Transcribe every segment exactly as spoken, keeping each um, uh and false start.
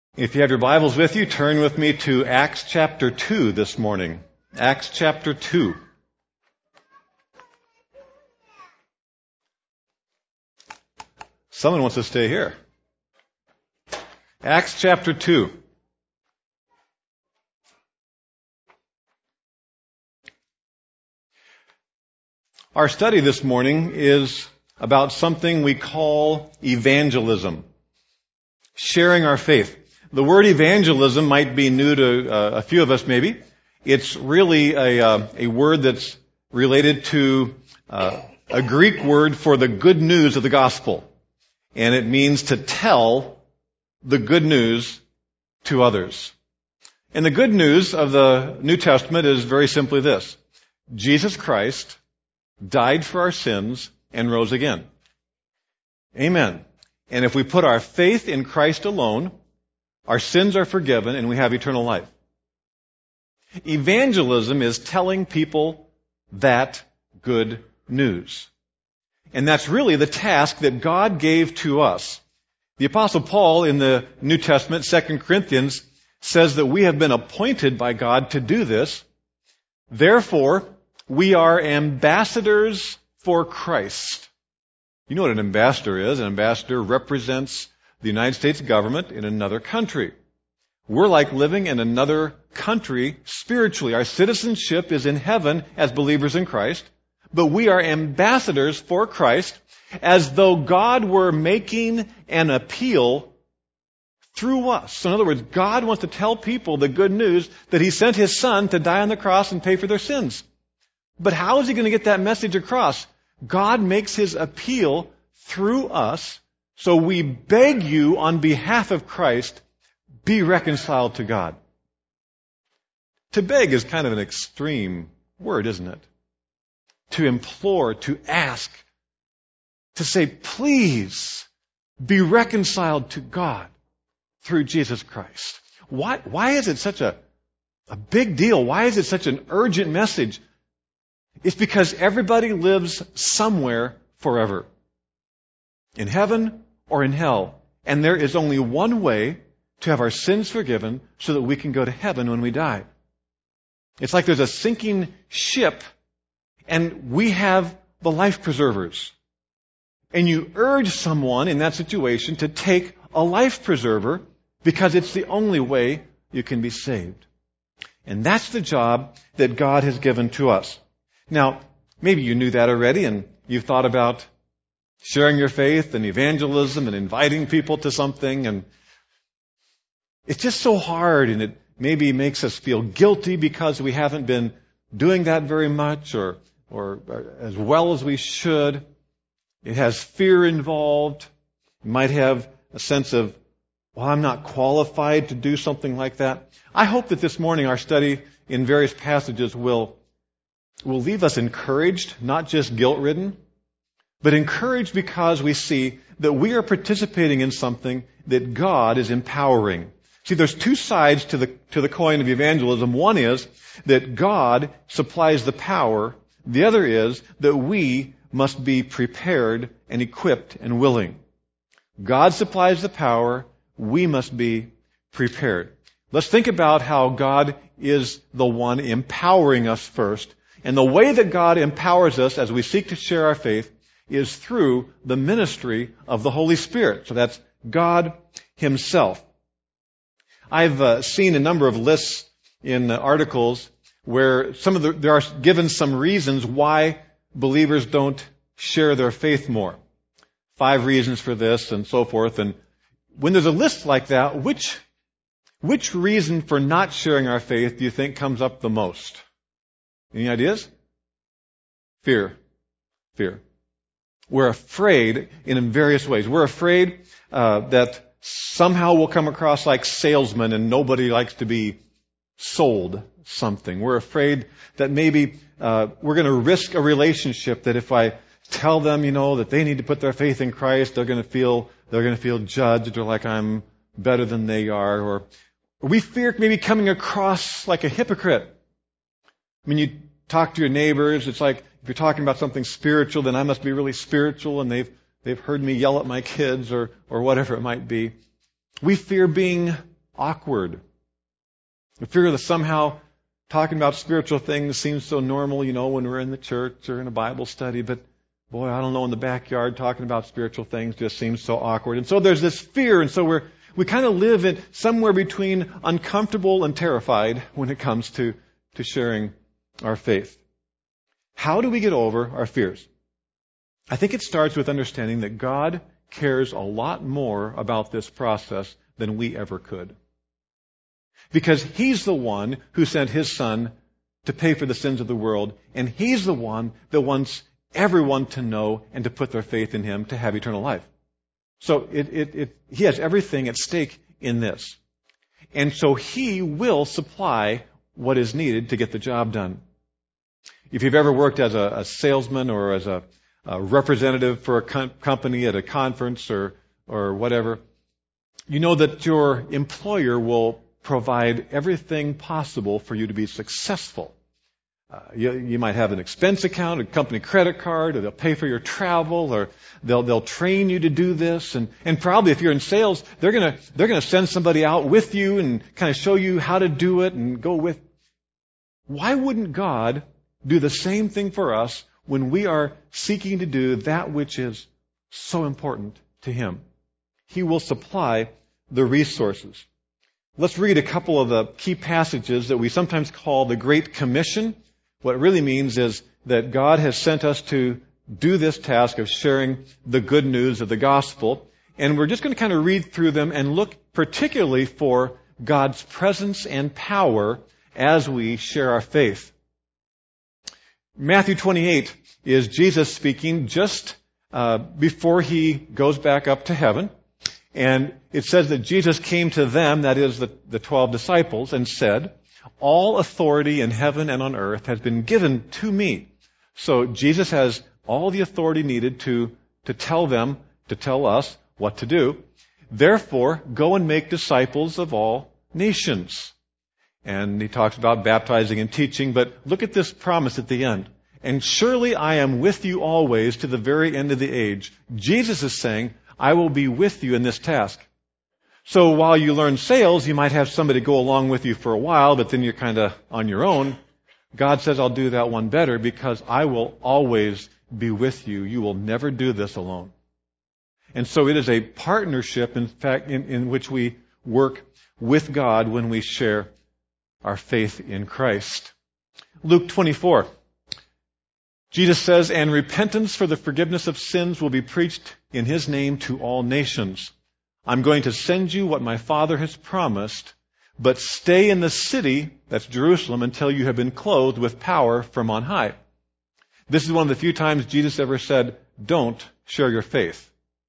If you have your Bibles with you, turn with me to Acts chapter two this morning. Acts chapter two. Someone wants to stay here. Acts chapter two. Our study this morning is about something we call evangelism, sharing our faith. The word evangelism might be new to uh, a few of us maybe. It's really a, uh, a word that's related to uh, a Greek word for the good news of the gospel. And it means to tell the good news to others. And the good news of the New Testament is very simply this: Jesus Christ died for our sins and rose again. Amen. And if we put our faith in Christ alone, our sins are forgiven and we have eternal life. Evangelism is telling people that good news. And that's really the task that God gave to us. The Apostle Paul in the New Testament, Second Corinthians, says that we have been appointed by God to do this. Therefore, we are ambassadors for Christ. You know what an ambassador is? An ambassador represents the United States government in another country. We're like living in another country spiritually. Our citizenship is in heaven as believers in Christ, but we are ambassadors for Christ as though God were making an appeal through us. So in other words, God wants to tell people the good news that He sent His Son to die on the cross and pay for their sins. But how is He going to get that message across? God makes His appeal through us. So we beg you on behalf of Christ, be reconciled to God. To beg is kind of an extreme word, isn't it? To implore, to ask, to say, please be reconciled to God through Jesus Christ. Why, why is it such a, a big deal? Why is it such an urgent message? It's because everybody lives somewhere forever. In heaven or in hell. And there is only one way to have our sins forgiven so that we can go to heaven when we die. It's like there's a sinking ship and we have the life preservers. And you urge someone in that situation to take a life preserver because it's the only way you can be saved. And that's the job that God has given to us. Now, maybe you knew that already and you've thought about sharing your faith and evangelism and inviting people to something, and it's just so hard, and it maybe makes us feel guilty because we haven't been doing that very much or, or, or as well as we should. It has fear involved. You might have a sense of, well, I'm not qualified to do something like that. I hope that this morning our study in various passages will, will leave us encouraged, not just guilt-ridden, but encouraged because we see that we are participating in something that God is empowering. See, there's two sides to the, to the coin of evangelism. One is that God supplies the power. The other is that we must be prepared and equipped and willing. God supplies the power. We must be prepared. Let's think about how God is the one empowering us first. And the way that God empowers us as we seek to share our faith is through the ministry of the Holy Spirit. So that's God Himself. I've uh, seen a number of lists in uh, articles where some of the, there are given some reasons why believers don't share their faith more. Five reasons for this and so forth. And when there's a list like that, which, which reason for not sharing our faith do you think comes up the most? Any ideas? Fear. Fear. We're afraid in various ways. We're afraid uh, that somehow we'll come across like salesmen and nobody likes to be sold something. We're afraid that maybe uh, we're going to risk a relationship that if I tell them, you know, that they need to put their faith in Christ, they're going to feel they're going to feel judged or like I'm better than they are. Or we fear maybe coming across like a hypocrite. When you talk to your neighbors, it's like, if you're talking about something spiritual, then I must be really spiritual, and they've they've heard me yell at my kids or or whatever it might be. We fear being awkward. We figure that somehow talking about spiritual things seems so normal, you know, when we're in the church or in a Bible study, but boy, I don't know, in the backyard talking about spiritual things just seems so awkward. And so there's this fear, and so we're, we kind of live in somewhere between uncomfortable and terrified when it comes to, to sharing our faith. How do we get over our fears? I think it starts with understanding that God cares a lot more about this process than we ever could. Because He's the one who sent His Son to pay for the sins of the world, and He's the one that wants everyone to know and to put their faith in Him to have eternal life. So it, it, it, He has everything at stake in this. And so He will supply what is needed to get the job done. If you've ever worked as a, a salesman or as a, a representative for a com- company at a conference or, or whatever, you know that your employer will provide everything possible for you to be successful. Uh, you, you might have an expense account, a company credit card, or they'll pay for your travel, or they'll they'll train you to do this. And, and probably if you're in sales, they're gonna they're gonna send somebody out with you and kind of show you how to do it and go with. Why wouldn't God do the same thing for us when we are seeking to do that which is so important to Him? He will supply the resources. Let's read a couple of the key passages that we sometimes call the Great Commission. What it really means is that God has sent us to do this task of sharing the good news of the gospel. And we're just going to kind of read through them and look particularly for God's presence and power as we share our faith. Matthew twenty-eight is Jesus speaking just uh, before He goes back up to heaven. And it says that Jesus came to them, that is the, the twelve disciples, and said, "All authority in heaven and on earth has been given to me." So Jesus has all the authority needed to, to tell them, to tell us what to do. "Therefore, go and make disciples of all nations." And He talks about baptizing and teaching, but look at this promise at the end. "And surely I am with you always to the very end of the age." Jesus is saying, I will be with you in this task. So while you learn sales, you might have somebody go along with you for a while, but then you're kind of on your own. God says, I'll do that one better because I will always be with you. You will never do this alone. And so it is a partnership, in fact, in, in which we work with God when we share our faith in Christ. Luke twenty-four. Jesus says, "And repentance for the forgiveness of sins will be preached in His name to all nations. I'm going to send you what my Father has promised, but stay in the city," that's Jerusalem, "until you have been clothed with power from on high." This is one of the few times Jesus ever said, don't share your faith.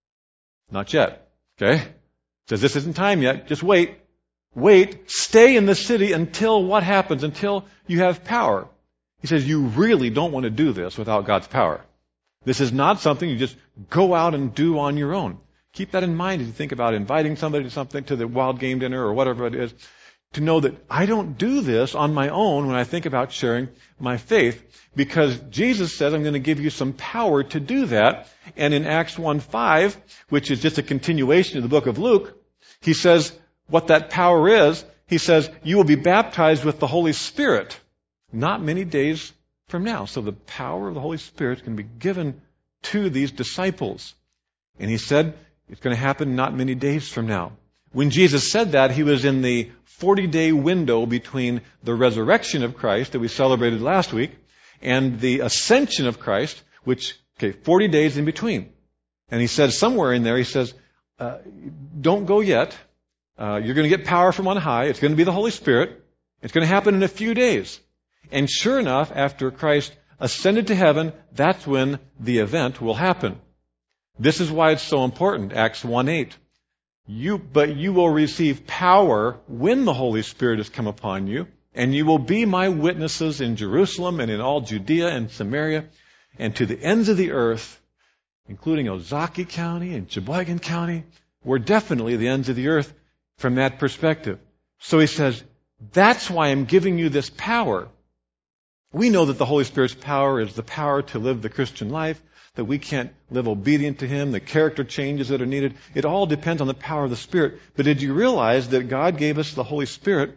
Not yet. Okay? Says this isn't time yet. Just wait. Wait. Stay in the city until what happens? Until you have power. He says you really don't want to do this without God's power. This is not something you just go out and do on your own. Keep that in mind as you think about inviting somebody to something, to the wild game dinner or whatever it is, to know that I don't do this on my own when I think about sharing my faith, because Jesus says I'm going to give you some power to do that. And in Acts one five, which is just a continuation of the book of Luke, He says what that power is. He says you will be baptized with the Holy Spirit not many days from now. So the power of the Holy Spirit is going to be given to these disciples. And He said it's going to happen not many days from now. When Jesus said that, He was in the forty-day window between the resurrection of Christ that we celebrated last week and the ascension of Christ, which, okay, forty days in between. And He says somewhere in there, He says, uh, don't go yet. Uh, you're going to get power from on high. It's going to be the Holy Spirit. It's going to happen in a few days. And sure enough, after Christ ascended to heaven, that's when the event will happen. This is why it's so important. Acts one eight. You, but you will receive power when the Holy Spirit has come upon you, and you will be my witnesses in Jerusalem and in all Judea and Samaria and to the ends of the earth, including Ozaukee County and Sheboygan County. We're definitely the ends of the earth from that perspective. So He says, that's why I'm giving you this power. We know that the Holy Spirit's power is the power to live the Christian life, that we can't live obedient to Him, the character changes that are needed. It all depends on the power of the Spirit. But did you realize that God gave us the Holy Spirit?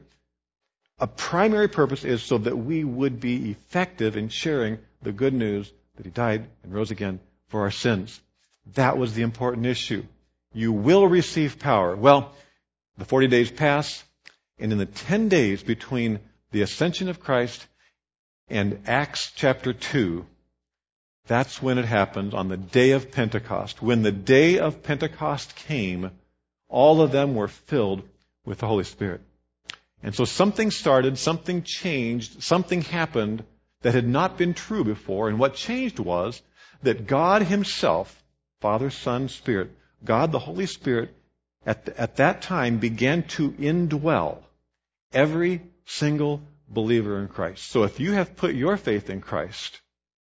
A primary purpose is so that we would be effective in sharing the good news that He died and rose again for our sins. That was the important issue. You will receive power. Well, the forty days pass, and in the ten days between the ascension of Christ and Acts chapter two, that's when it happened, on the day of Pentecost. When the day of Pentecost came, all of them were filled with the Holy Spirit. And so something started, something changed, something happened that had not been true before. And what changed was that God Himself, Father, Son, Spirit, God the Holy Spirit, at, the, at that time began to indwell every single believer in Christ. So if you have put your faith in Christ,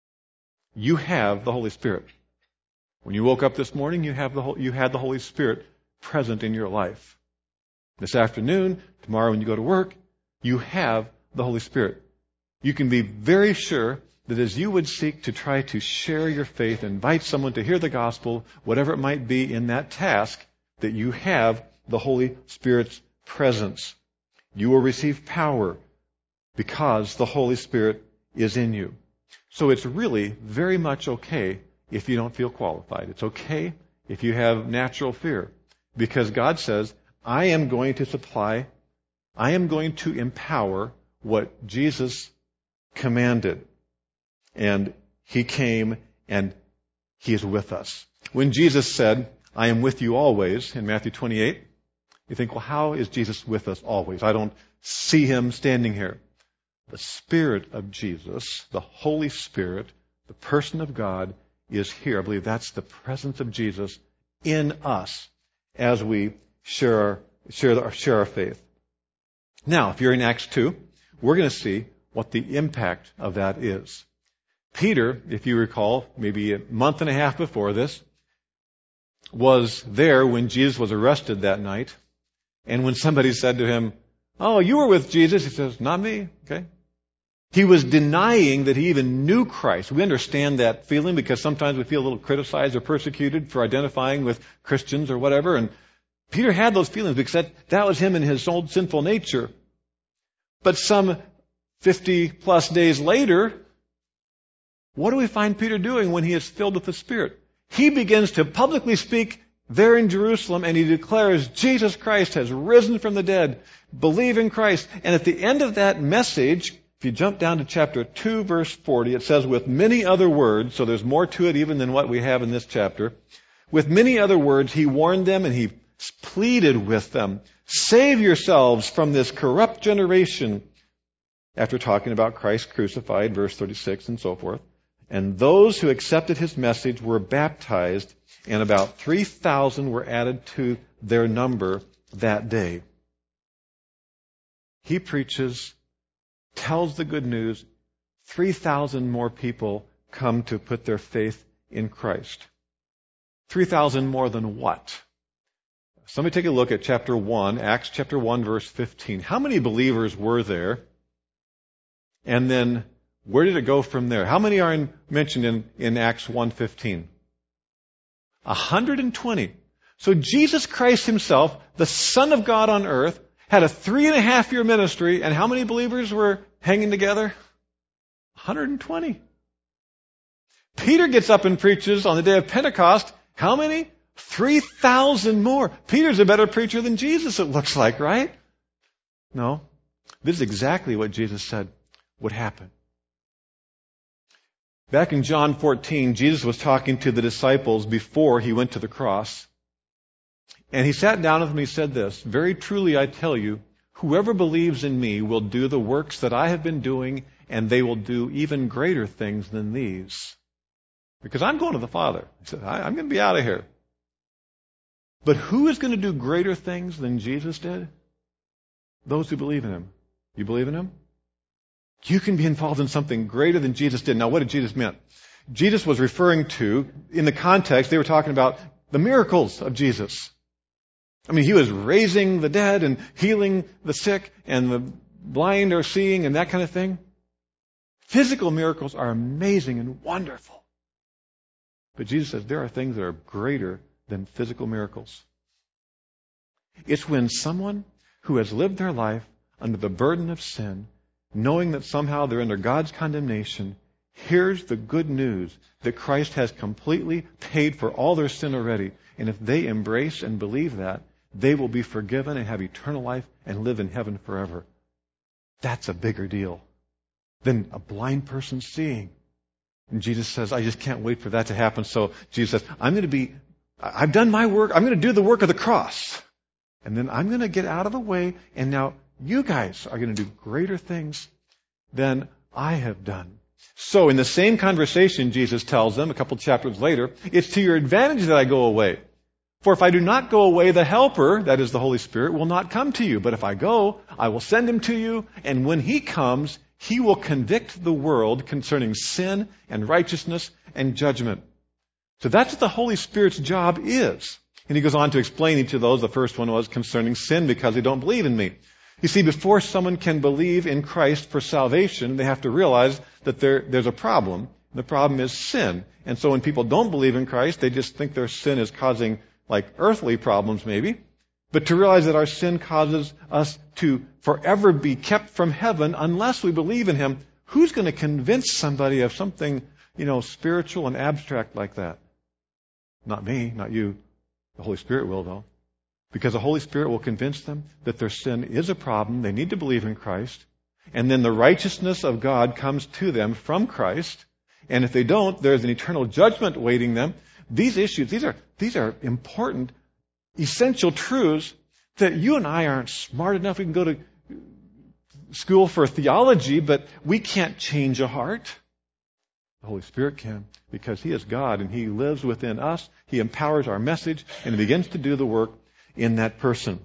you have the Holy Spirit. When you woke up this morning, you have the you had the Holy Spirit present in your life. This afternoon, tomorrow when you go to work, you have the Holy Spirit. You can be very sure that as you would seek to try to share your faith, invite someone to hear the gospel, whatever it might be in that task, that you have the Holy Spirit's presence. You will receive power because the Holy Spirit is in you. So it's really very much okay if you don't feel qualified. It's okay if you have natural fear, because God says, I am going to supply, I am going to empower what Jesus commanded. And He came and He is with us. When Jesus said, I am with you always, in Matthew twenty-eight, you think, well, how is Jesus with us always? I don't see Him standing here. The Spirit of Jesus, the Holy Spirit, the person of God, is here. I believe that's the presence of Jesus in us as we share our, share our, share our faith. Now, if you're in Acts two, we're going to see what the impact of that is. Peter, if you recall, maybe a month and a half before this, was there when Jesus was arrested that night. And when somebody said to him, oh, you were with Jesus, he says, not me. Okay. He was denying that he even knew Christ. We understand that feeling because sometimes we feel a little criticized or persecuted for identifying with Christians or whatever. And Peter had those feelings because that, that was him in his old sinful nature. But some fifty plus days later, what do we find Peter doing when he is filled with the Spirit? He begins to publicly speak there in Jerusalem, and he declares Jesus Christ has risen from the dead. Believe in Christ. And at the end of that message, if you jump down to chapter two, verse forty, it says, with many other words, so there's more to it even than what we have in this chapter. With many other words, he warned them and he pleaded with them, save yourselves from this corrupt generation. After talking about Christ crucified, verse thirty-six and so forth. And those who accepted his message were baptized, and about three thousand were added to their number that day. He preaches, tells the good news, three thousand more people come to put their faith in Christ. three thousand more than what? Somebody take a look at chapter one, Acts chapter one, verse fifteen. How many believers were there? And then, where did it go from there? How many are in, mentioned in, in Acts one fifteen? one hundred twenty. So Jesus Christ himself, the Son of God on earth, had a three and a half year ministry, and how many believers were hanging together? one hundred twenty. Peter gets up and preaches on the day of Pentecost. How many? three thousand more. Peter's a better preacher than Jesus, it looks like, right? No. This is exactly what Jesus said would happen. Back in John fourteen, Jesus was talking to the disciples before he went to the cross. And he sat down with them and he said this, very truly I tell you, whoever believes in me will do the works that I have been doing, and they will do even greater things than these. Because I'm going to the Father. He said, I'm going to be out of here. But who is going to do greater things than Jesus did? Those who believe in him. You believe in him? You can be involved in something greater than Jesus did. Now, what did Jesus mean? Jesus was referring to, in the context, they were talking about the miracles of Jesus. I mean, he was raising the dead and healing the sick, and the blind are seeing and that kind of thing. Physical miracles are amazing and wonderful. But Jesus says there are things that are greater than physical miracles. It's when someone who has lived their life under the burden of sin, knowing that somehow they're under God's condemnation, hears the good news that Christ has completely paid for all their sin already. And if they embrace and believe that, they will be forgiven and have eternal life and live in heaven forever. That's a bigger deal than a blind person seeing. And Jesus says, I just can't wait for that to happen. So Jesus says, I'm going to be, I've done my work. I'm going to do the work of the cross. And then I'm going to get out of the way. And now you guys are going to do greater things than I have done. So in the same conversation, Jesus tells them a couple chapters later, it's to your advantage that I go away. For if I do not go away, the Helper, that is the Holy Spirit, will not come to you. But if I go, I will send him to you. And when he comes, he will convict the world concerning sin and righteousness and judgment. So that's what the Holy Spirit's job is. And he goes on to explain each of those. The first one was concerning sin because they don't believe in me. You see, before someone can believe in Christ for salvation, they have to realize that there, there's a problem. The problem is sin. And so when people don't believe in Christ, they just think their sin is causing like earthly problems maybe. But to realize that our sin causes us to forever be kept from heaven unless we believe in him, who's going to convince somebody of something, you know, spiritual and abstract like that? Not me, not you. The Holy Spirit will, though. Because the Holy Spirit will convince them that their sin is a problem. They need to believe in Christ. And then the righteousness of God comes to them from Christ. And if they don't, there's an eternal judgment waiting them. These issues, these are, these are important, essential truths that you and I aren't smart enough. We can go to school for theology, but we can't change a heart. The Holy Spirit can, because he is God and he lives within us. He empowers our message and he begins to do the work in that person.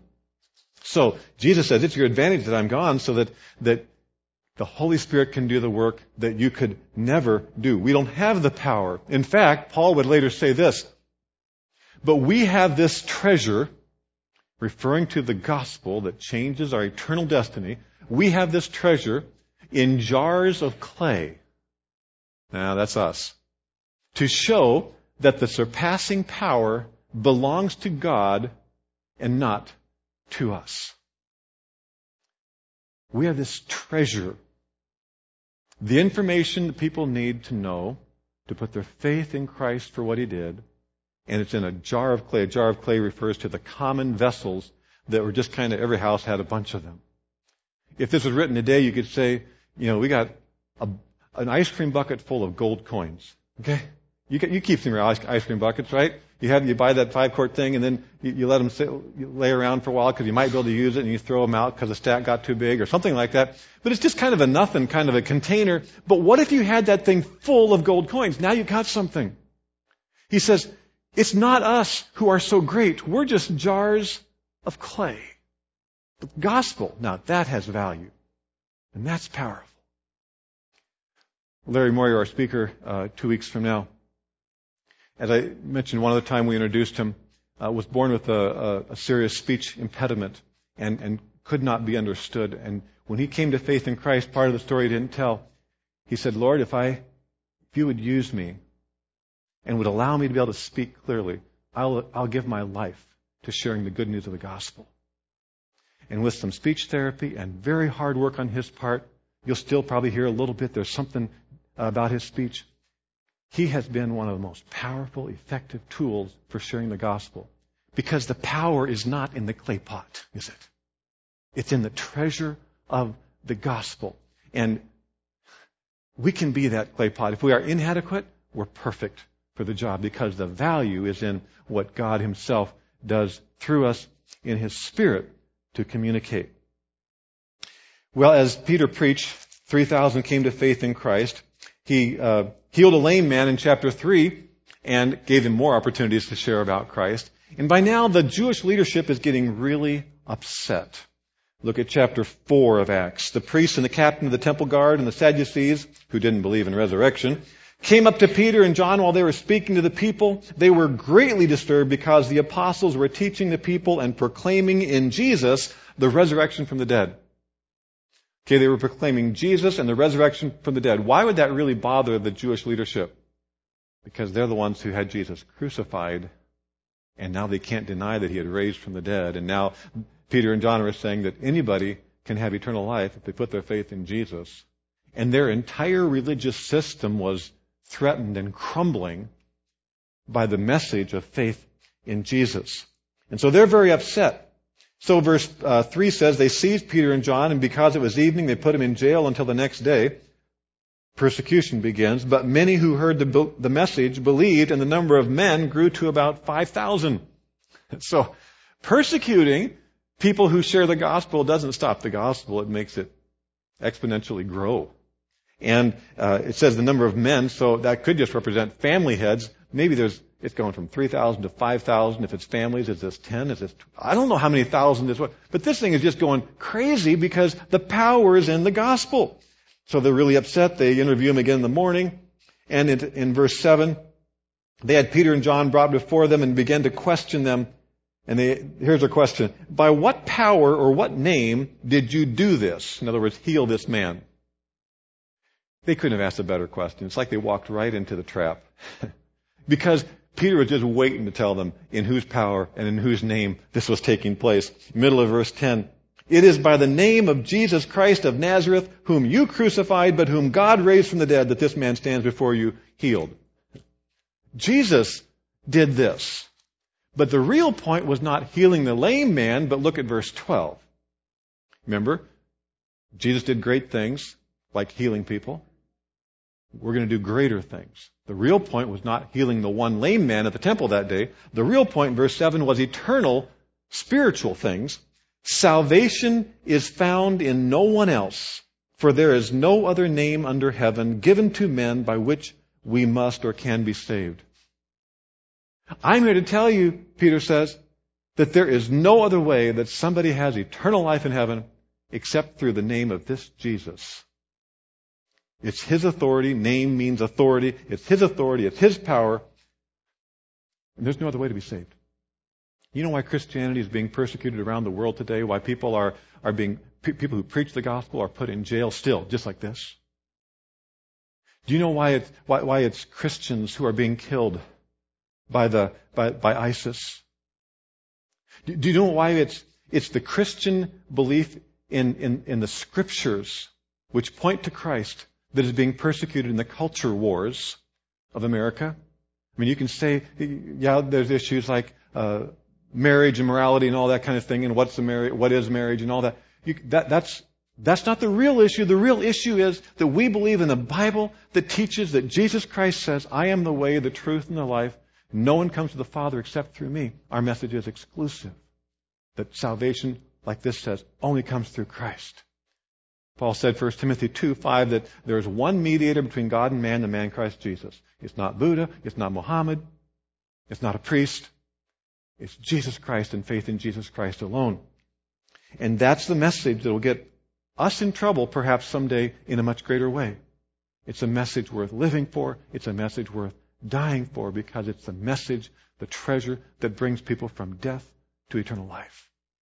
So Jesus says it's your advantage that I'm gone so that, that the Holy Spirit can do the work that you could never do. We don't have the power. In fact, Paul would later say this, but we have this treasure, referring to the gospel that changes our eternal destiny. We have this treasure in jars of clay. Now that's us. To show that the surpassing power belongs to God and not to us. We have this treasure. The information that people need to know to put their faith in Christ for what he did. And it's in a jar of clay. A jar of clay refers to the common vessels that were just kind of, every house had a bunch of them. If this was written today, you could say, you know, we got a, an ice cream bucket full of gold coins. Okay? You, you keep some of your ice, ice cream buckets, right? You have you buy that five quart thing and then you, you let them sit, you lay around for a while because you might be able to use it and you throw them out because the stack got too big or something like that. But it's just kind of a nothing, kind of a container. But what if you had that thing full of gold coins? Now you got something. He says, it's not us who are so great. We're just jars of clay. The gospel, now that has value. And that's powerful. Larry Moyer, our speaker, uh, two weeks from now, as I mentioned one other time we introduced him, uh, was born with a, a, a serious speech impediment and, and could not be understood. And when he came to faith in Christ, part of the story he didn't tell. He said, Lord, if I, if you would use me and would allow me to be able to speak clearly, I'll, I'll give my life to sharing the good news of the gospel. And with some speech therapy and very hard work on his part, you'll still probably hear a little bit. There's something about his speech. He has been one of the most powerful, effective tools for sharing the gospel. Because the power is not in the clay pot, is it? It's in the treasure of the gospel. And we can be that clay pot. If we are inadequate, we're perfect for the job because the value is in what God himself does through us in his Spirit to communicate. Well, as Peter preached, three thousand came to faith in Christ. He uh, healed a lame man in chapter three and gave him more opportunities to share about Christ. And by now, the Jewish leadership is getting really upset. Look at chapter four of Acts. The priests and the captain of the temple guard and the Sadducees, who didn't believe in resurrection, came up to Peter and John while they were speaking to the people. They were greatly disturbed because the apostles were teaching the people and proclaiming in Jesus the resurrection from the dead. Okay, they were proclaiming Jesus and the resurrection from the dead. Why would that really bother the Jewish leadership? because they're the ones who had Jesus crucified, and now they can't deny that he had raised from the dead. And now Peter and John are saying that anybody can have eternal life if they put their faith in Jesus. And their entire religious system was threatened and crumbling by the message of faith in Jesus. And so they're very upset. So verse uh, three says, they seized Peter and John, and because it was evening, they put them in jail until the next day. Persecution begins, but many who heard the, the message believed, and the number of men grew to about five thousand. So persecuting people who share the gospel doesn't stop the gospel. It makes it exponentially grow. And uh, it says the number of men, so that could just represent family heads. Maybe there's it's going from three thousand to five thousand. If it's families, is this ten? Is this? I don't know how many thousand this was. But this thing is just going crazy because the power is in the gospel. So they're really upset. They interview him again in the morning. And in, in verse seven, they had Peter and John brought before them and began to question them. And they, here's their question. By what power or what name did you do this? In other words, heal this man. They couldn't have asked a better question. It's like they walked right into the trap. Because Peter was just waiting to tell them in whose power and in whose name this was taking place. Middle of verse ten. It is by the name of Jesus Christ of Nazareth, whom you crucified, but whom God raised from the dead, that this man stands before you healed. Jesus did this. But the real point was not healing the lame man, but look at verse twelve. Remember, Jesus did great things, like healing people. We're going to do greater things. The real point was not healing the one lame man at the temple that day. The real point in verse seven was eternal, spiritual things. Salvation is found in no one else, for there is no other name under heaven given to men by which we must or can be saved. I'm here to tell you, Peter says, that there is no other way that somebody has eternal life in heaven except through the name of this Jesus. It's His authority. Name means authority. It's His authority. It's His power. And there's no other way to be saved. You know why Christianity is being persecuted around the world today? Why people are, are being, pe- people who preach the gospel are put in jail still, just like this? Do you know why it's, why, why it's Christians who are being killed by the, by, by ISIS? Do, do you know why it's, it's the Christian belief in, in, in the scriptures which point to Christ that is being persecuted in the culture wars of America? I mean, you can say, yeah, there's issues like, uh, marriage and morality and all that kind of thing, and what's the marriage, what is marriage and all that. You, that. That's that's not the real issue. The real issue is that we believe in the Bible that teaches that Jesus Christ says, "I am the way, the truth, and the life. No one comes to the Father except through me." Our message is exclusive. That salvation, like this says, only comes through Christ. Paul said, First Timothy two five, that there is one mediator between God and man, the man Christ Jesus. It's not Buddha. It's not Muhammad. It's not a priest. It's Jesus Christ and faith in Jesus Christ alone. And that's the message that will get us in trouble perhaps someday in a much greater way. It's a message worth living for. It's a message worth dying for, because it's the message, the treasure that brings people from death to eternal life.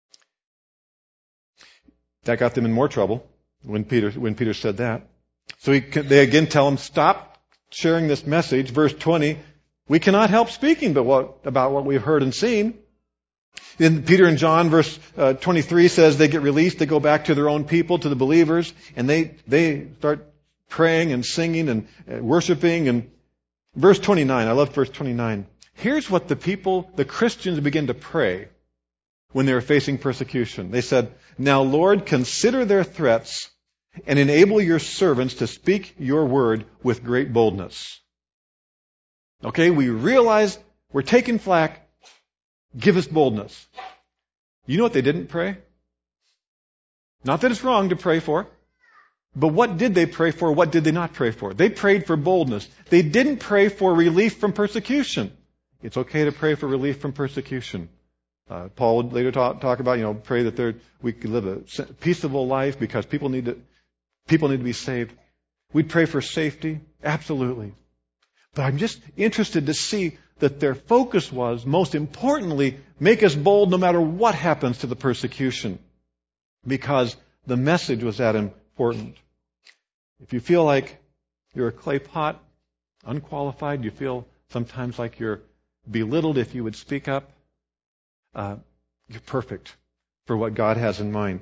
That got them in more trouble when Peter, when Peter said that. So he, they again tell him, stop sharing this message. Verse twenty, we cannot help speaking but what, about what we've heard and seen. Then Peter and John, verse uh, twenty-three says they get released. They go back to their own people, to the believers, and they they start praying and singing and uh, worshiping. And verse twenty-nine, I love verse twenty-nine. Here's what the people, the Christians, begin to pray when they were facing persecution. They said, "Now, Lord, consider their threats and enable your servants to speak your word with great boldness." Okay, we realize we're taking flack. Give us boldness. You know what they didn't pray? Not that it's wrong to pray for, but what did they pray for? What did they not pray for? They prayed for boldness. They didn't pray for relief from persecution. It's okay to pray for relief from persecution. Uh, Paul would later talk, talk about, you know, pray that there, we could live a peaceable life because people need to, people need to be saved. We'd pray for safety. Absolutely. But I'm just interested to see that their focus was, most importantly, make us bold no matter what happens to the persecution. Because the message was that important. If you feel like you're a clay pot unqualified? Do you feel sometimes like you're belittled if you would speak up? Uh, you're perfect for what God has in mind.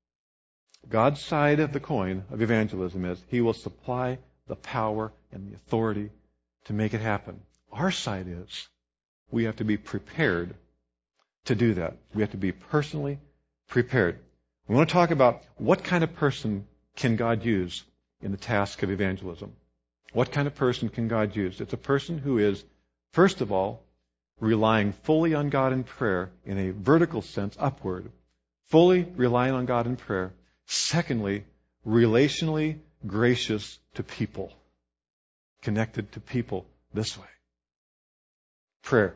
God's side of the coin of evangelism is He will supply the power and the authority to make it happen. Our side is we have to be prepared to do that. We have to be personally prepared. We want to talk about what kind of person can God use in the task of evangelism. What kind of person can God use? It's a person who is, first of all, relying fully on God in prayer in a vertical sense, upward. Fully relying on God in prayer. Secondly, relationally gracious to people. Connected to people this way. Prayer.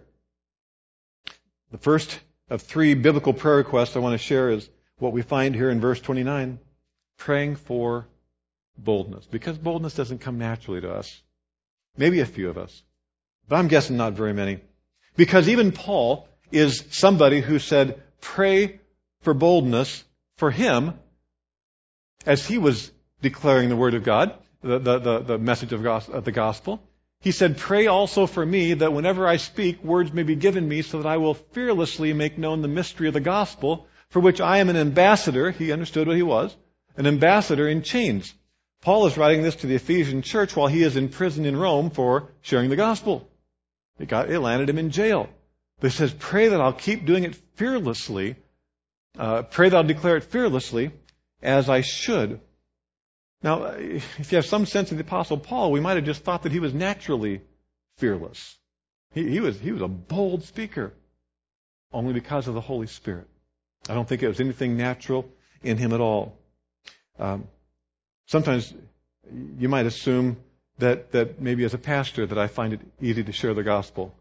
The first of three biblical prayer requests I want to share is what we find here in verse twenty-nine. Praying for boldness. Because boldness doesn't come naturally to us. Maybe a few of us. But I'm guessing not very many. Because even Paul is somebody who said, pray for boldness for him as he was declaring the Word of God, the, the, the, the message of, gos- of the gospel. He said, pray also for me that whenever I speak, words may be given me so that I will fearlessly make known the mystery of the gospel, for which I am an ambassador. He understood what he was. An ambassador in chains. Paul is writing this to the Ephesian church while he is in prison in Rome for sharing the gospel. It, got, it landed him in jail. But he says, pray that I'll keep doing it fearlessly. Uh, pray that I'll declare it fearlessly as I should. Now, if you have some sense of the Apostle Paul, we might have just thought that he was naturally fearless. He, he was, he was a bold speaker, only because of the Holy Spirit. I don't think it was anything natural in him at all. Um, sometimes you might assume that, that maybe as a pastor that I find it easy to share the gospel.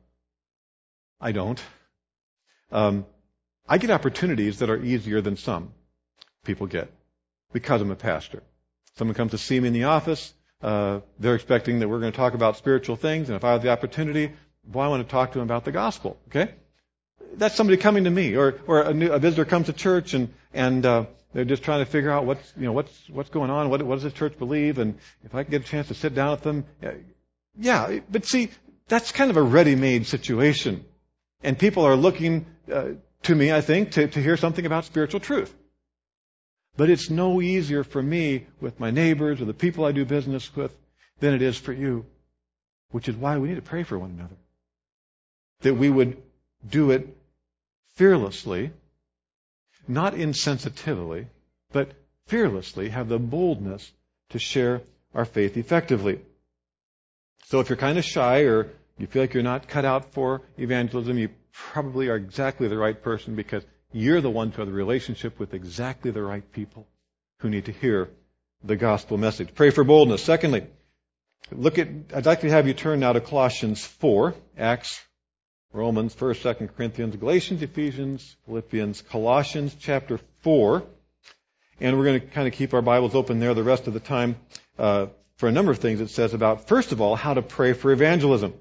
I don't. Um, I get opportunities that are easier than some people get because I'm a pastor. Someone comes to see me in the office. Uh, they're expecting that we're going to talk about spiritual things, and if I have the opportunity, boy, I want to talk to them about the gospel. Okay, that's somebody coming to me, or or a, new, a visitor comes to church and and uh, they're just trying to figure out what's you know what's what's going on. What what does this church believe? And if I can get a chance to sit down with them, yeah. But see, that's kind of a ready-made situation, and people are looking uh, to me, I think, to to hear something about spiritual truth. But it's no easier for me with my neighbors or the people I do business with than it is for you, which is why we need to pray for one another. That we would do it fearlessly, not insensitively, but fearlessly, have the boldness to share our faith effectively. So if you're kind of shy or you feel like you're not cut out for evangelism, you probably are exactly the right person, because you're the one to have the relationship with exactly the right people who need to hear the gospel message. Pray for boldness. Secondly, look at, I'd like to have you turn now to Colossians four, Acts, Romans, First, Second Corinthians, Galatians, Ephesians, Philippians, Colossians chapter four. And we're going to kind of keep our Bibles open there the rest of the time uh, for a number of things it says about, first of all, how to pray for evangelism.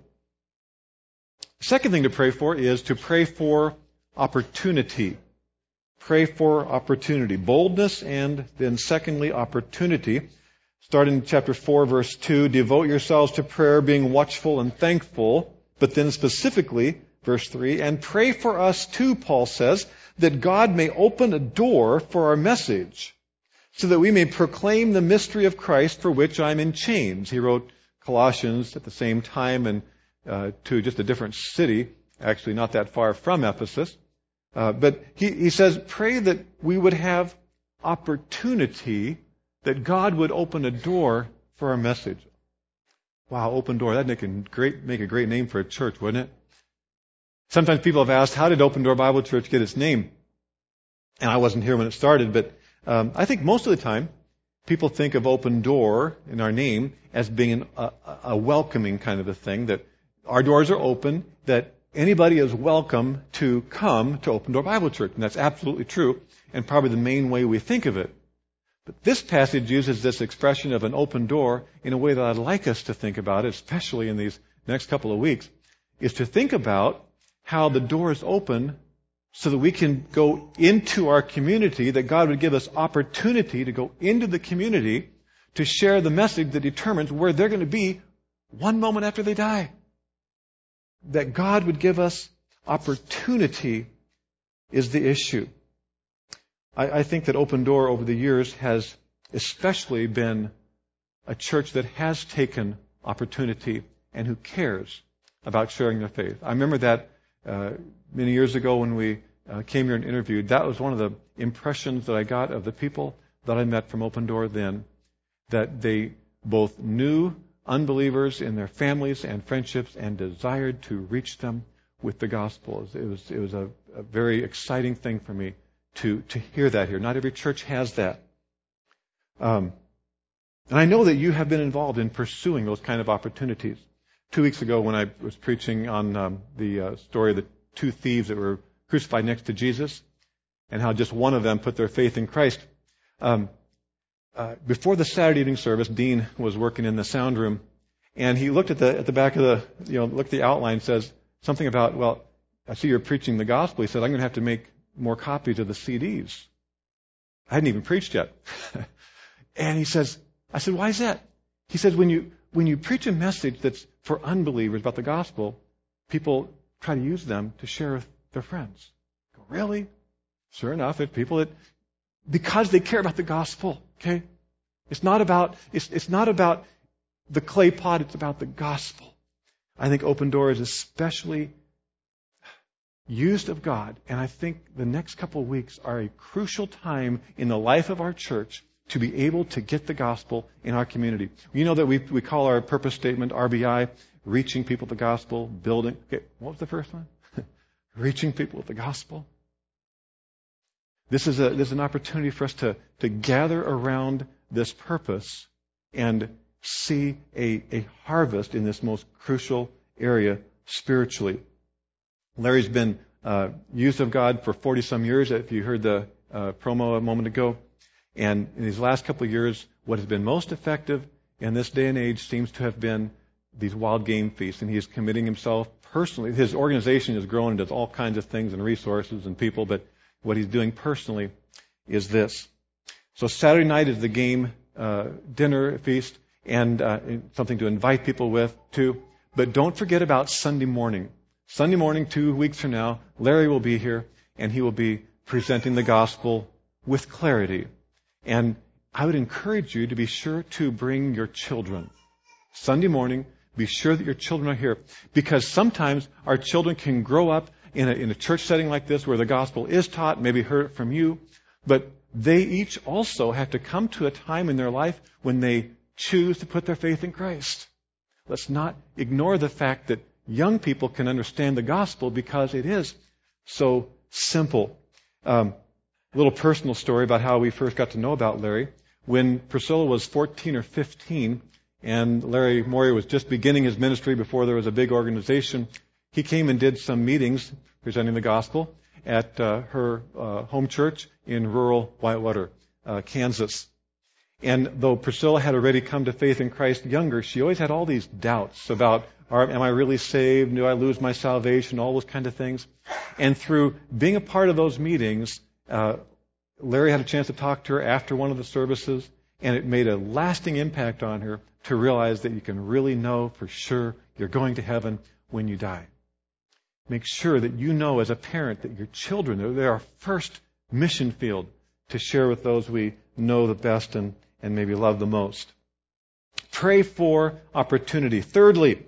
The second thing to pray for is to pray for opportunity. Pray for opportunity. Boldness, and then secondly, opportunity. Starting in chapter four, verse two, devote yourselves to prayer, being watchful and thankful. But then specifically, verse three, and pray for us too, Paul says, that God may open a door for our message, so that we may proclaim the mystery of Christ, for which I'm in chains. He wrote Colossians at the same time and uh, to just a different city, actually not that far from Ephesus. Uh, but he, he says, pray that we would have opportunity, that God would open a door for our message. Wow, open door. That'd make a great, make a great name for a church, wouldn't it? Sometimes people have asked, how did Open Door Bible Church get its name? And I wasn't here when it started, but um, I think most of the time people think of Open Door in our name as being a, a welcoming kind of a thing, that our doors are open, that anybody is welcome to come to Open Door Bible Church. And that's absolutely true, and probably the main way we think of it. But this passage uses this expression of an open door in a way that I'd like us to think about it, especially in these next couple of weeks, is to think about how the door is open so that we can go into our community, that God would give us opportunity to go into the community to share the message that determines where they're going to be one moment after they die. That God would give us opportunity is the issue. I, I think that Open Door over the years has especially been a church that has taken opportunity and who cares about sharing their faith. I remember that uh, many years ago when we uh, came here and interviewed, that was one of the impressions that I got of the people that I met from Open Door then, that they both knew unbelievers in their families and friendships and desired to reach them with the gospel. It was, it was a, a very exciting thing for me to, to hear that here. Not every church has that. Um, and I know that you have been involved in pursuing those kind of opportunities. Two weeks ago when I was preaching on um, the uh, story of the two thieves that were crucified next to Jesus and how just one of them put their faith in Christ, um, Uh, before the Saturday evening service, Dean was working in the sound room, and he looked at the at the back of the, you know, looked at the outline, says something about, well, I see you're preaching the gospel. He said, I'm going to have to make more copies of the C Ds. I hadn't even preached yet. And he says, I said, why is that? He says, when you when you preach a message that's for unbelievers about the gospel, people try to use them to share with their friends. I go, really? Sure enough, if people that, because they care about the gospel, okay? It's not about, it's, it's not about the clay pot, it's about the gospel. I think Open Door is especially used of God, and I think the next couple of weeks are a crucial time in the life of our church to be able to get the gospel in our community. You know that we we call our purpose statement, R B I, reaching people with the gospel, building. Okay, what was the first one? Reaching people with the gospel. This is a this is an opportunity for us to, to gather around this purpose and see a, a harvest in this most crucial area spiritually. Larry's been uh, used of God for forty-some years, if you heard the uh, promo a moment ago. And in these last couple of years, what has been most effective in this day and age seems to have been these wild game feasts. And he is committing himself personally. His organization has grown and does all kinds of things and resources and people, but what he's doing personally is this. So Saturday night is the game uh, dinner feast and uh, something to invite people with too. But don't forget about Sunday morning. Sunday morning, two weeks from now, Larry will be here and he will be presenting the gospel with clarity. And I would encourage you to be sure to bring your children. Sunday morning, be sure that your children are here. Because sometimes our children can grow up in a, in a church setting like this where the gospel is taught, maybe heard it from you, but they each also have to come to a time in their life when they choose to put their faith in Christ. Let's not ignore the fact that young people can understand the gospel because it is so simple. Um, a little personal story about how we first got to know about Larry. When Priscilla was fourteen or fifteen, and Larry Moyer was just beginning his ministry before there was a big organization, he came and did some meetings presenting the gospel at uh, her uh, home church in rural Whitewater, uh, Kansas. And though Priscilla had already come to faith in Christ younger, she always had all these doubts about, are, am I really saved? Do I lose my salvation? All those kind of things. And through being a part of those meetings, uh, Larry had a chance to talk to her after one of the services, and it made a lasting impact on her to realize that you can really know for sure you're going to heaven when you die. Make sure that you know as a parent that your children, they're our first mission field to share with those we know the best and, and maybe love the most. Pray for opportunity. Thirdly,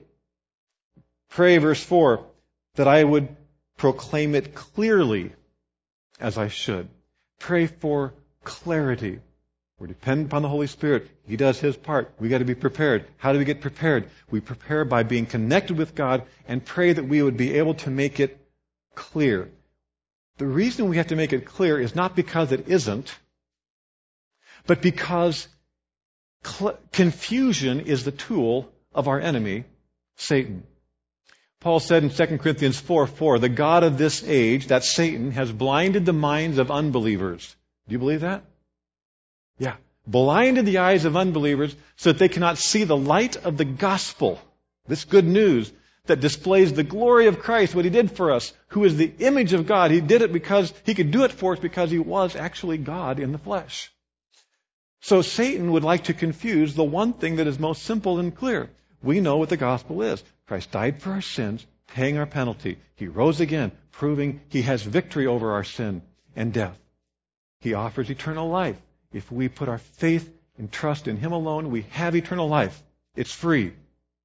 pray, verse four, that I would proclaim it clearly as I should. Pray for clarity. We're dependent upon the Holy Spirit. He does His part. We got to be prepared. How do we get prepared? We prepare by being connected with God and pray that we would be able to make it clear. The reason we have to make it clear is not because it isn't, but because cl- confusion is the tool of our enemy, Satan. Paul said in Second Corinthians four four, the God of this age, that Satan, has blinded the minds of unbelievers. Do you believe that? Yeah. Blinded the eyes of unbelievers so that they cannot see the light of the gospel, this good news that displays the glory of Christ, what He did for us, who is the image of God. He did it because He could do it for us because He was actually God in the flesh. So Satan would like to confuse the one thing that is most simple and clear. We know what the gospel is. Christ died for our sins, paying our penalty. He rose again, proving He has victory over our sin and death. He offers eternal life. If we put our faith and trust in Him alone, we have eternal life. It's free.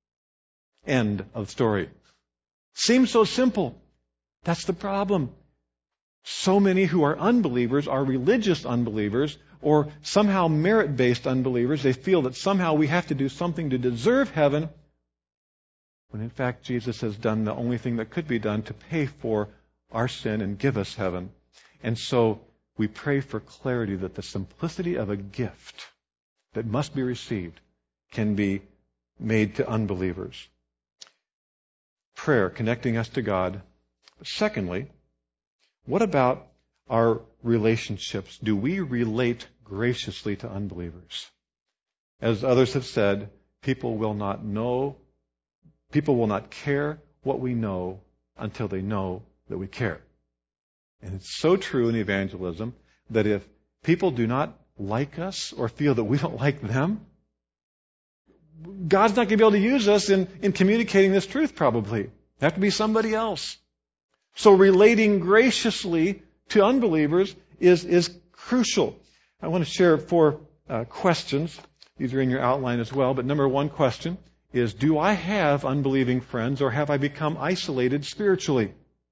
End of story. Seems so simple. That's the problem. So many who are unbelievers are religious unbelievers or somehow merit-based unbelievers. They feel that somehow we have to do something to deserve heaven, when in fact Jesus has done the only thing that could be done to pay for our sin and give us heaven. And so we pray for clarity that the simplicity of a gift that must be received can be made to unbelievers. Prayer, connecting us to God. Secondly, what about our relationships? Do we relate graciously to unbelievers? As others have said, people will not know, people will not care what we know until they know that we care. And it's so true in evangelism that if people do not like us or feel that we don't like them, God's not going to be able to use us in, in communicating this truth, probably. It have to be somebody else. So relating graciously to unbelievers is, is crucial. I want to share four uh, questions. These are in your outline as well. But number one question is, do I have unbelieving friends, or have I become isolated spiritually?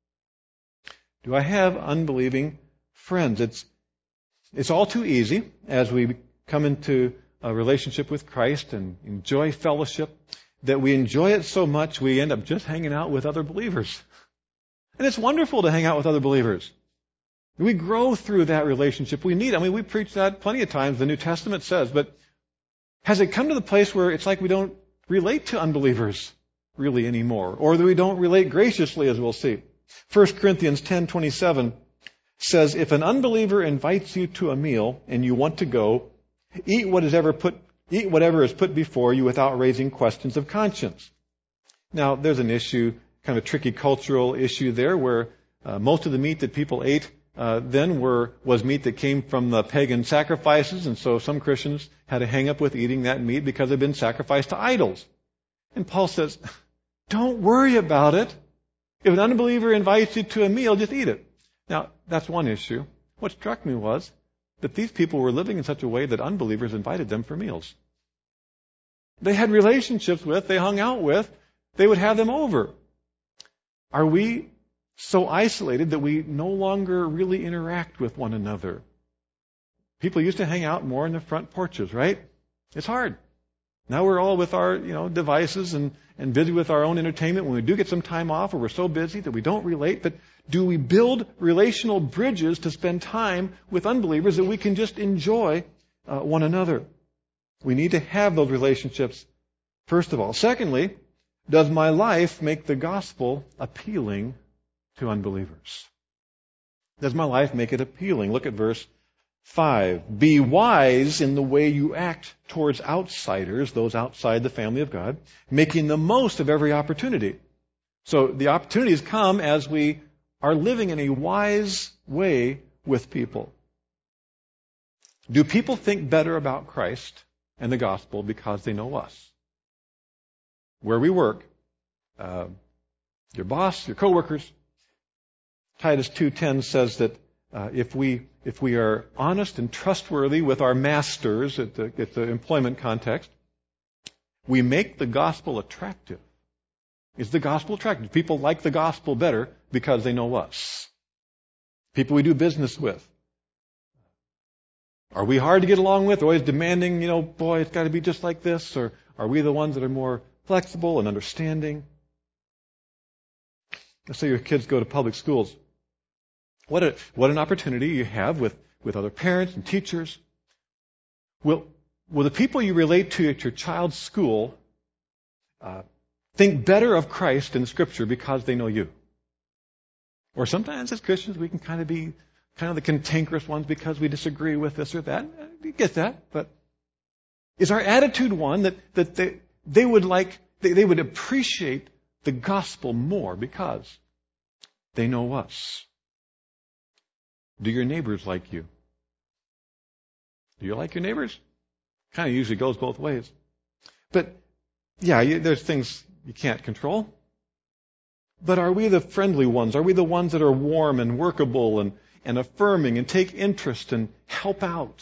Do I have unbelieving friends? It's, it's all too easy as we come into a relationship with Christ and enjoy fellowship, that we enjoy it so much we end up just hanging out with other believers. And it's wonderful to hang out with other believers. We grow through that relationship. We need, I mean, we preach that plenty of times, the New Testament says, but has it come to the place where it's like we don't relate to unbelievers really anymore, or that we don't relate graciously, as we'll see? First Corinthians ten twenty-seven says, if an unbeliever invites you to a meal and you want to go, eat what is ever put, eat whatever is put before you without raising questions of conscience. Now, there's an issue, kind of a tricky cultural issue there, where uh, most of the meat that people ate uh, then were was meat that came from the pagan sacrifices, and so some Christians had a hang up with eating that meat because it had been sacrificed to idols. And Paul says, don't worry about it. If an unbeliever invites you to a meal, just eat it. Now, that's one issue. What struck me was that these people were living in such a way that unbelievers invited them for meals. They had relationships with, they hung out with, they would have them over. Are we so isolated that we no longer really interact with one another? People used to hang out more in the front porches, right? It's hard. Now we're all with our, you know, devices and, and busy with our own entertainment. When we do get some time off, or we're so busy that we don't relate, but do we build relational bridges to spend time with unbelievers that we can just enjoy uh, one another? We need to have those relationships, first of all. Secondly, does my life make the gospel appealing to unbelievers? Does my life make it appealing? Look at verse five. Be wise in the way you act towards outsiders, those outside the family of God, making the most of every opportunity. So the opportunities come as we are living in a wise way with people. Do people think better about Christ and the gospel because they know us? Where we work, uh, your boss, your coworkers. Titus two ten says that uh, if we if we are honest and trustworthy with our masters at the, at the employment context, we make the gospel attractive. Is the gospel attractive? People like the gospel better because they know us. People we do business with. Are we hard to get along with? Always demanding, you know, boy, it's got to be just like this? Or are we the ones that are more flexible and understanding? Let's say your kids go to public schools. What a, what an opportunity you have with, with other parents and teachers. Will, will the people you relate to at your child's school uh, think better of Christ in the Scripture because they know you? Or sometimes as Christians we can kind of be kind of the cantankerous ones because we disagree with this or that. You get that. But is our attitude one that, that they, they would like, they, they would appreciate the gospel more because they know us? Do your neighbors like you? Do you like your neighbors? Kind of usually goes both ways. But Yeah, you, there's things you can't control. But are we the friendly ones? Are we the ones that are warm and workable and, and affirming and take interest and help out?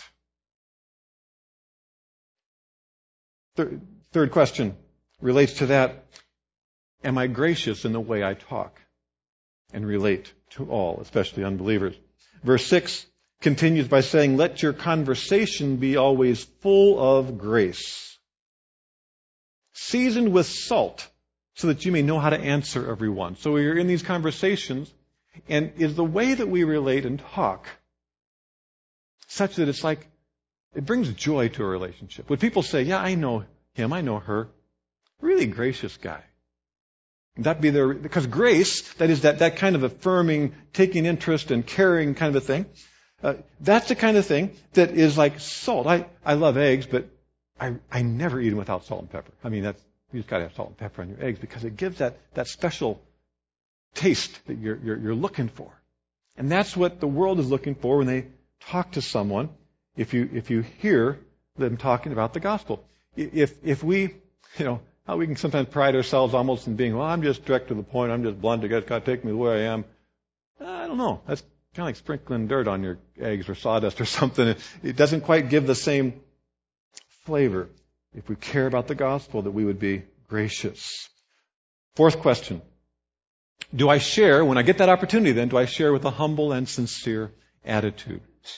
Third, third question relates to that. Am I gracious in the way I talk and relate to all, especially unbelievers? Verse six continues by saying, let your conversation be always full of grace, seasoned with salt, so that you may know how to answer everyone. So we are in these conversations, and is the way that we relate and talk such that it's like, it brings joy to a relationship. When people say, yeah, I know him, I know her, really gracious guy. That be their, because grace, that is that, that kind of affirming, taking interest and caring kind of a thing, uh, that's the kind of thing that is like salt. I, I love eggs, but I, I never eat them without salt and pepper. I mean, that's, you just got to have salt and pepper on your eggs because it gives that, that special taste that you're, you're, you're looking for. And that's what the world is looking for when they talk to someone. If you, if you hear them talking about the gospel. If, if we, you know, how we can sometimes pride ourselves almost in being, well, I'm just direct to the point. I'm just blunt. You guys got to take me the way I am. I don't know. That's kind of like sprinkling dirt on your eggs or sawdust or something. It doesn't quite give the same flavor. If we care about the gospel, that we would be gracious. Fourth question. Do I share, when I get that opportunity then, do I share with a humble and sincere attitude?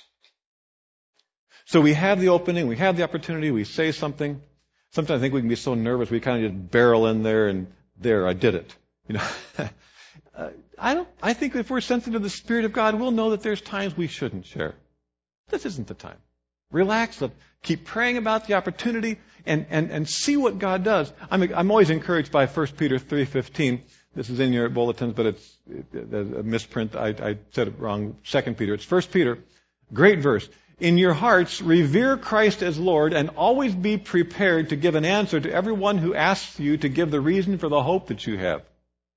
So we have the opening, we have the opportunity, we say something. Sometimes I think we can be so nervous we kind of just barrel in there and there, I did it. You know, uh, I don't. I think if we're sensitive to the Spirit of God, we'll know that there's times we shouldn't share. This isn't the time. Relax. Let, keep praying about the opportunity and, and, and see what God does. I'm I'm always encouraged by First Peter three fifteen. This is in your bulletins, but it's it, a misprint. I, I said it wrong. Second Peter. It's First Peter. Great verse. In your hearts, revere Christ as Lord and always be prepared to give an answer to everyone who asks you to give the reason for the hope that you have.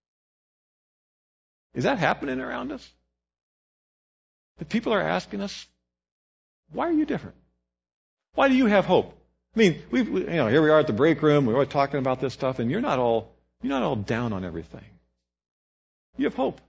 Is that happening around us? That people are asking us, why are you different? Why do you have hope? I mean, we, we, you know, here we are at the break room. We're always talking about this stuff, and you're not all you're not all down on everything. You have hope.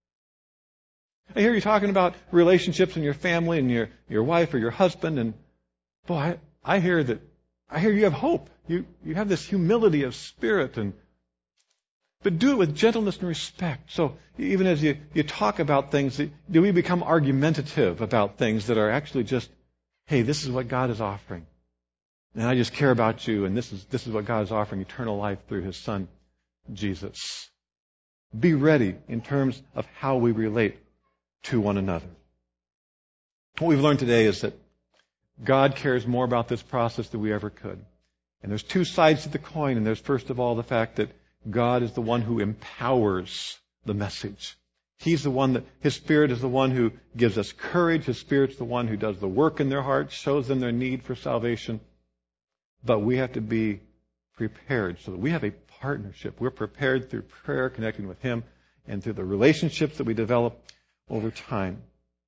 I hear you talking about relationships in your family and your, your wife or your husband, and boy, I, I hear that I hear you have hope. You you have this humility of spirit, and but do it with gentleness and respect. So even as you, you talk about things, do we become argumentative about things that are actually just, hey, this is what God is offering, and I just care about you, and this is this is what God is offering, eternal life through His Son, Jesus. Be ready in terms of how we relate to one another. What we've learned today is that God cares more about this process than we ever could. And there's two sides to the coin, and there's first of all the fact that God is the one who empowers the message. He's the one that, His Spirit is the one who gives us courage. His Spirit's the one who does the work in their hearts, shows them their need for salvation. But we have to be prepared so that we have a partnership. We're prepared through prayer, connecting with Him, and through the relationships that we develop over time.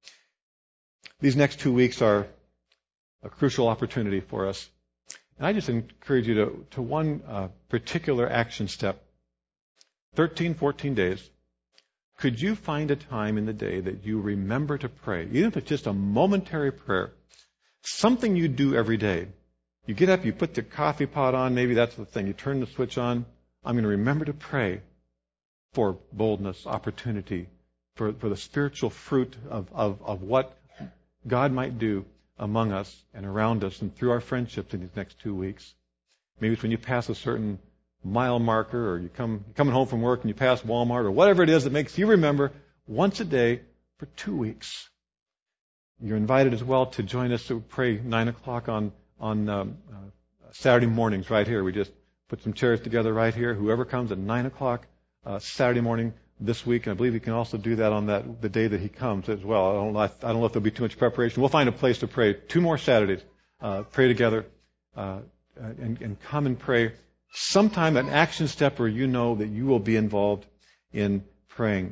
These next two weeks are a crucial opportunity for us. And I just encourage you to, to one uh, particular action step. thirteen, fourteen days. Could you find a time in the day that you remember to pray? Even if it's just a momentary prayer. Something you do every day. You get up, you put the coffee pot on, maybe that's the thing. You turn the switch on. I'm going to remember to pray for boldness, opportunity, For, for the spiritual fruit of, of, of what God might do among us and around us and through our friendships in these next two weeks. Maybe it's when you pass a certain mile marker, or you come you're coming home from work and you pass Walmart, or whatever it is that makes you remember once a day for two weeks. You're invited as well to join us to pray nine o'clock on on um, uh, Saturday mornings right here. We just put some chairs together right here. Whoever comes at nine o'clock uh, Saturday morning this week, and I believe you can also do that on that the day that he comes as well. I don't know, I don't know if there'll be too much preparation. We'll find a place to pray. Two more Saturdays, uh, pray together, uh, and, and come and pray. Sometime an action step where you know that you will be involved in praying.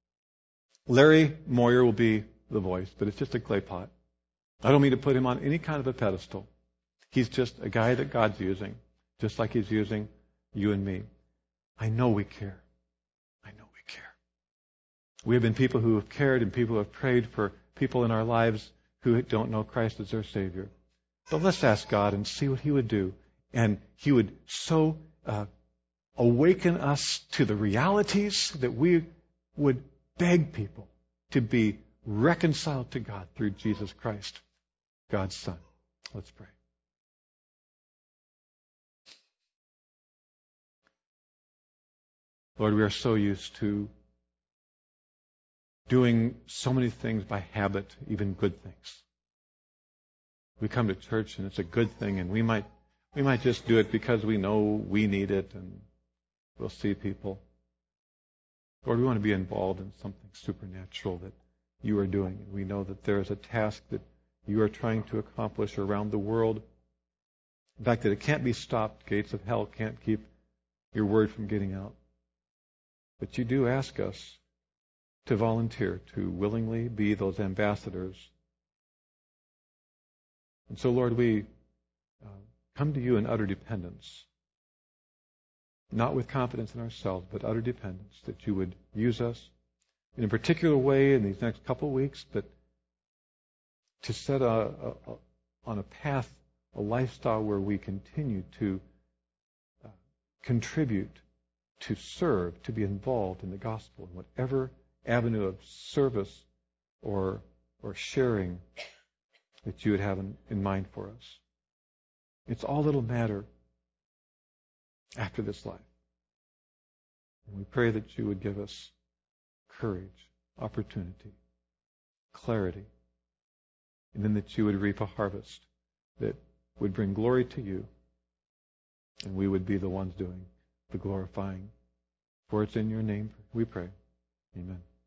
Larry Moyer will be the voice, but it's just a clay pot. I don't mean to put him on any kind of a pedestal. He's just a guy that God's using, just like He's using you and me. I know we care. I know we care. We have been people who have cared and people who have prayed for people in our lives who don't know Christ as their Savior. But let's ask God and see what He would do. And He would so uh, awaken us to the realities that we would beg people to be reconciled to God through Jesus Christ, God's Son. Let's pray. Lord, we are so used to doing so many things by habit, even good things. We come to church and it's a good thing, and we might we might just do it because we know we need it and we'll see people. Lord, we want to be involved in something supernatural that you are doing. And we know that there is a task that you are trying to accomplish around the world. In fact, that it can't be stopped. Gates of hell can't keep your word from getting out. But you do ask us to volunteer, to willingly be those ambassadors. And so, Lord, we uh, come to you in utter dependence, not with confidence in ourselves, but utter dependence, that you would use us in a particular way in these next couple of weeks, but to set a, a, a, on a path, a lifestyle where we continue to uh, contribute, to serve, to be involved in the gospel in whatever avenue of service or or sharing that you would have in, in mind for us. It's all that'll matter after this life. And we pray that you would give us courage, opportunity, clarity, and then that you would reap a harvest that would bring glory to you, and we would be the ones doing the glorifying. For it's in your name we pray. Amen.